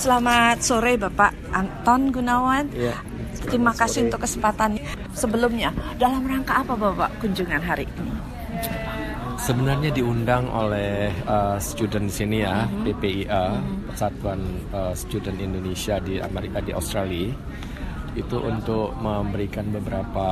Selamat sore Bapak Anton Gunawan. Ya, Terima kasih untuk kesempatan. Sebelumnya, dalam rangka apa Bapak kunjungan hari ini? Sebenarnya diundang oleh student di sini ya, PPIA, Persatuan Student Indonesia di Amerika, di Australia. Itu untuk memberikan beberapa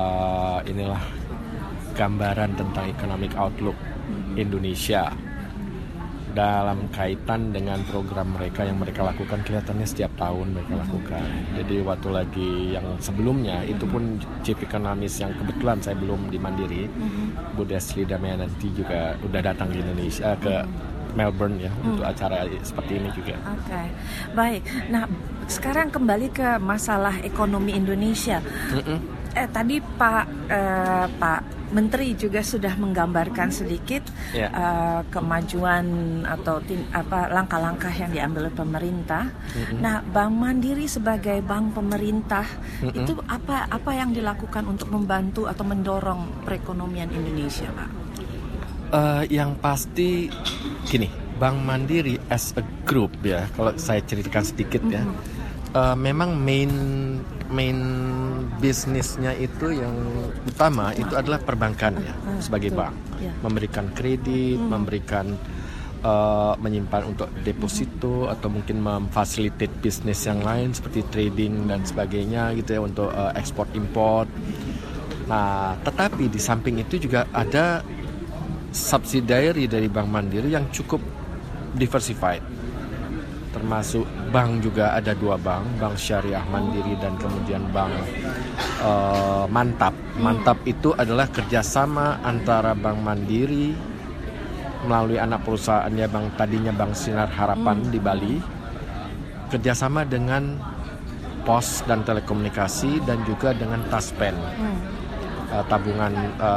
gambaran tentang economic outlook Indonesia dalam kaitan dengan program mereka yang mereka lakukan. Kelihatannya setiap tahun mereka lakukan. Jadi waktu lagi yang sebelumnya itu pun Chief Economist yang kebetulan saya belum di Mandiri, Bu Desli Damayanti juga udah datang di Indonesia ke Melbourne ya untuk acara seperti ini juga. Oke, baik. Nah, sekarang kembali ke masalah ekonomi Indonesia. Tadi Pak Menteri juga sudah menggambarkan sedikit kemajuan atau langkah-langkah yang diambil oleh pemerintah. Nah, Bank Mandiri sebagai bank pemerintah itu apa yang dilakukan untuk membantu atau mendorong perekonomian Indonesia, Pak? Yang pasti gini, Bank Mandiri as a group ya, kalau saya ceritakan sedikit ya, memang main bisnisnya itu yang utama itu adalah perbankan ya, sebagai bank, memberikan kredit, memberikan menyimpan untuk deposito atau mungkin memfasilitate bisnis yang lain seperti trading dan sebagainya gitu ya, untuk ekspor import. Nah, tetapi di samping itu juga ada subsidiary dari Bank Mandiri yang cukup diversified, termasuk bank juga ada 2 bank Syariah Mandiri dan kemudian Bank Mantap. Mantap itu adalah kerjasama antara Bank Mandiri melalui anak perusahaannya Bank Sinar Harapan di Bali, kerjasama dengan Pos dan Telekomunikasi dan juga dengan Taspen, tabungan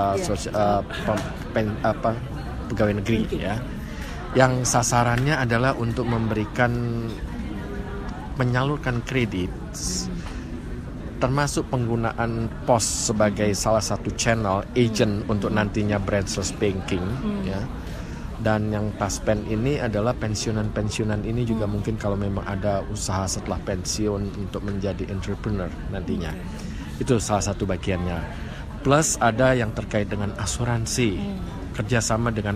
pegawai negeri ya, yang sasarannya adalah untuk menyalurkan kredit, termasuk penggunaan Pos sebagai salah satu channel agent untuk nantinya branchless banking ya. Dan yang Taspen ini adalah pensiunan ini juga mungkin kalau memang ada usaha setelah pensiun untuk menjadi entrepreneur nantinya. Itu salah satu bagiannya. Plus ada yang terkait dengan asuransi, kerjasama dengan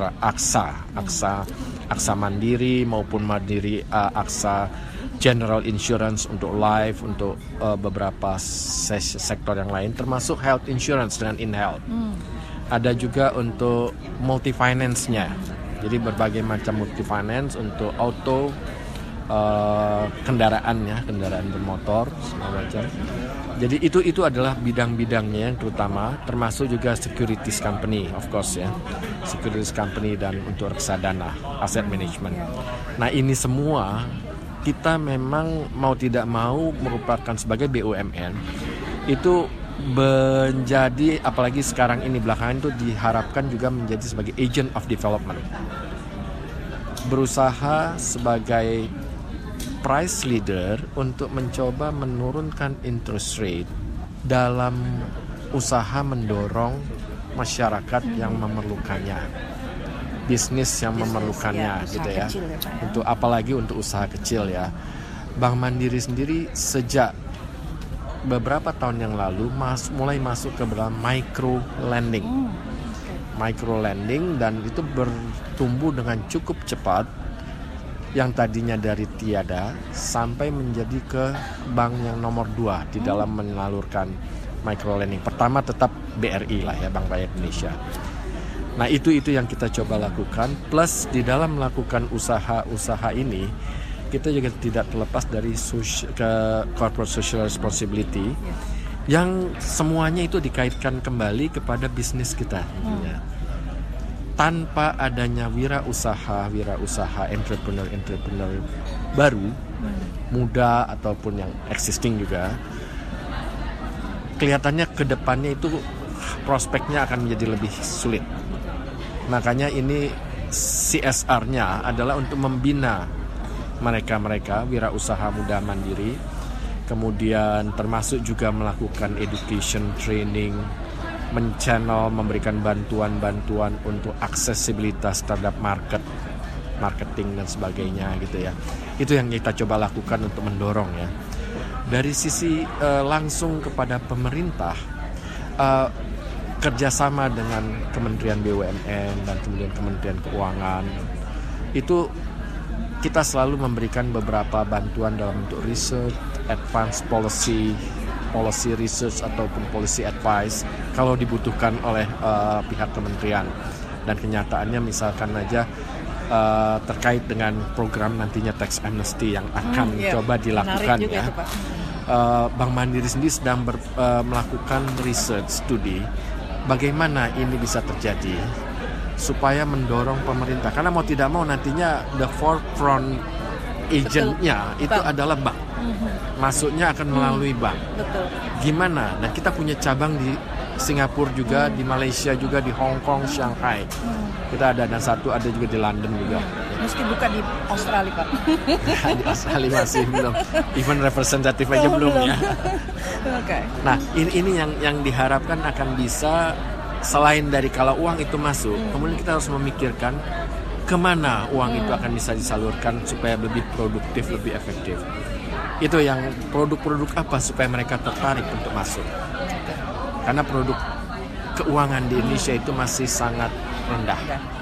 AXA Mandiri maupun Mandiri AXA General Insurance untuk life, untuk beberapa sektor yang lain, termasuk health insurance dengan InHealth. Ada juga untuk multi finance-nya, jadi berbagai macam multi finance untuk auto, kendaraan bermotor segala macam. Jadi itu adalah bidang-bidangnya yang terutama, termasuk juga securities company, of course ya, securities company dan untuk reksadana, asset management. Nah, ini semua kita memang mau tidak mau merupakan sebagai BUMN itu menjadi, apalagi sekarang ini belakangan itu diharapkan juga menjadi sebagai agent of development, berusaha sebagai price leader untuk mencoba menurunkan interest rate dalam usaha mendorong masyarakat yang memerlukannya, bisnis yang memerlukannya gitu ya, untuk apalagi untuk usaha kecil ya. Bank Mandiri sendiri sejak beberapa tahun yang lalu mulai masuk ke dalam micro lending dan itu bertumbuh dengan cukup cepat, yang tadinya dari tiada sampai menjadi ke bank yang nomor 2 di dalam menyalurkan micro lending. Pertama tetap BRI lah ya, Bank Rakyat Indonesia. Nah, itu yang kita coba lakukan. Plus di dalam melakukan usaha-usaha ini, kita juga tidak terlepas dari corporate social responsibility, yang semuanya itu dikaitkan kembali kepada bisnis kita. Tanpa adanya wirausaha entrepreneur baru, muda ataupun yang existing juga, kelihatannya ke depannya itu prospeknya akan menjadi lebih sulit. Makanya ini CSR-nya adalah untuk membina mereka wirausaha muda mandiri, kemudian termasuk juga melakukan education training, memberikan bantuan-bantuan untuk aksesibilitas terhadap market marketing dan sebagainya gitu ya. Itu yang kita coba lakukan untuk mendorong ya. Dari sisi langsung kepada pemerintah, kerjasama dengan Kementerian BUMN dan kemudian Kementerian Keuangan, itu kita selalu memberikan beberapa bantuan dalam bentuk research, advance policy research ataupun policy advice kalau dibutuhkan oleh pihak kementerian. Dan kenyataannya misalkan aja terkait dengan program nantinya tax amnesty yang akan coba dilakukan ya. Bank Mandiri sendiri sedang melakukan research studi bagaimana ini bisa terjadi supaya mendorong pemerintah, karena mau tidak mau nantinya the forefront agentnya itu adalah bank. Masuknya akan melalui bank. Betul. Gimana? Dan kita punya cabang di Singapura juga, di Malaysia juga, di Hong Kong, Shanghai. Kita ada, dan satu ada juga di London juga. Mesti buka di Australia, Pak. Di Australia masih belum. Even representatif aja belum ya. Okay. Nah, ini yang diharapkan akan bisa, selain dari kalau uang itu masuk, kemudian kita harus memikirkan kemana uang itu akan bisa disalurkan supaya lebih produktif, lebih efektif. Itu yang produk-produk apa supaya mereka tertarik untuk masuk. Karena produk keuangan di Indonesia itu masih sangat rendah.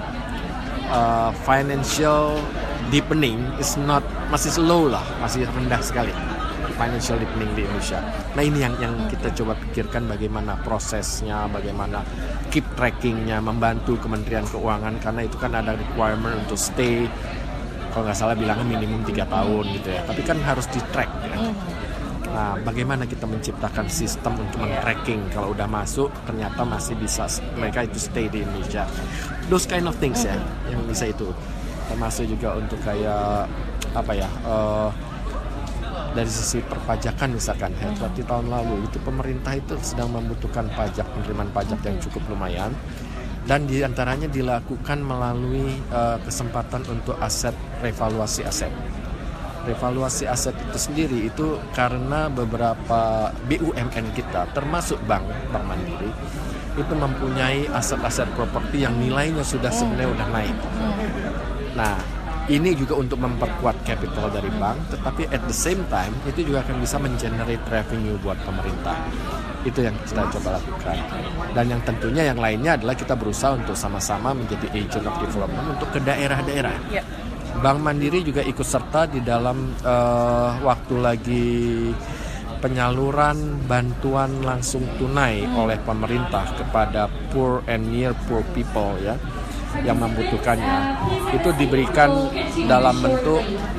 Financial deepening is not, masih slow lah, masih rendah sekali. Financial deepening di Indonesia. Nah, ini yang kita coba pikirkan bagaimana prosesnya, bagaimana keep trackingnya, membantu Kementerian Keuangan, karena itu kan ada requirement untuk stay, kalau nggak salah bilangnya minimum 3 tahun gitu ya. Tapi kan harus di track ya. Nah, bagaimana kita menciptakan sistem untuk men-tracking kalau udah masuk ternyata masih bisa mereka itu stay di Indonesia. Those kind of things ya yang bisa itu. Termasuk juga untuk kayak apa ya? Dari sisi perpajakan misalkan, seperti tahun lalu itu pemerintah itu sedang membutuhkan pajak, penerimaan pajak yang cukup lumayan, dan diantaranya dilakukan melalui kesempatan untuk aset, revaluasi aset. Revaluasi aset itu sendiri itu karena beberapa BUMN kita, termasuk Bank Mandiri, itu mempunyai aset-aset properti yang nilainya sudah sebenarnya udah naik. Nah, ini juga untuk memperkuat capital dari bank, tetapi at the same time itu juga akan bisa mengenerate revenue buat pemerintah. Itu yang kita coba lakukan. Dan yang tentunya yang lainnya adalah kita berusaha untuk sama-sama menjadi agent of development untuk ke daerah-daerah. Bank Mandiri juga ikut serta di dalam waktu lagi penyaluran bantuan langsung tunai oleh pemerintah kepada poor and near poor people ya, yang membutuhkannya, itu diberikan dalam bentuk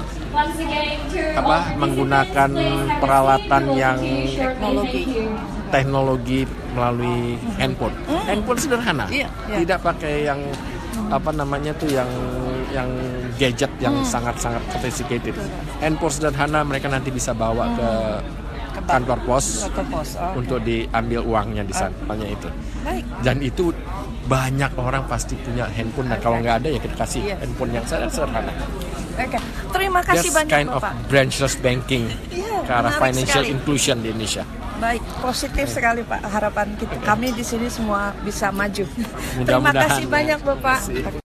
menggunakan peralatan yang teknologi melalui handphone. Handphone sederhana, tidak pakai yang yang gadget yang sangat-sangat sophisticated. Handphone sederhana, mereka nanti bisa bawa ke kantor pos untuk diambil uangnya di sana itu. Dan itu banyak orang pasti punya handphone, dan kalau nggak ada ya kita kasih handphone yang sederhana. Terima kasih banyak kind Bapak. Of branchless banking ke arah financial inclusion di Indonesia. Baik, positif sekali Pak. Harapan kita, kami di sini semua bisa maju. Terima Mudah-mudahan kasih banyak Bapak.